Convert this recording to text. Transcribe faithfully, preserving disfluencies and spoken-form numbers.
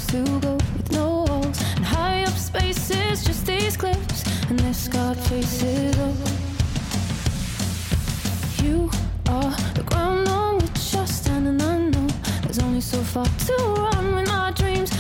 used to go with no walls, and high up spaces, just these cliffs and their scarred faces. Oh, you are the ground on which I stand, and I know there's only so far to run when our dreams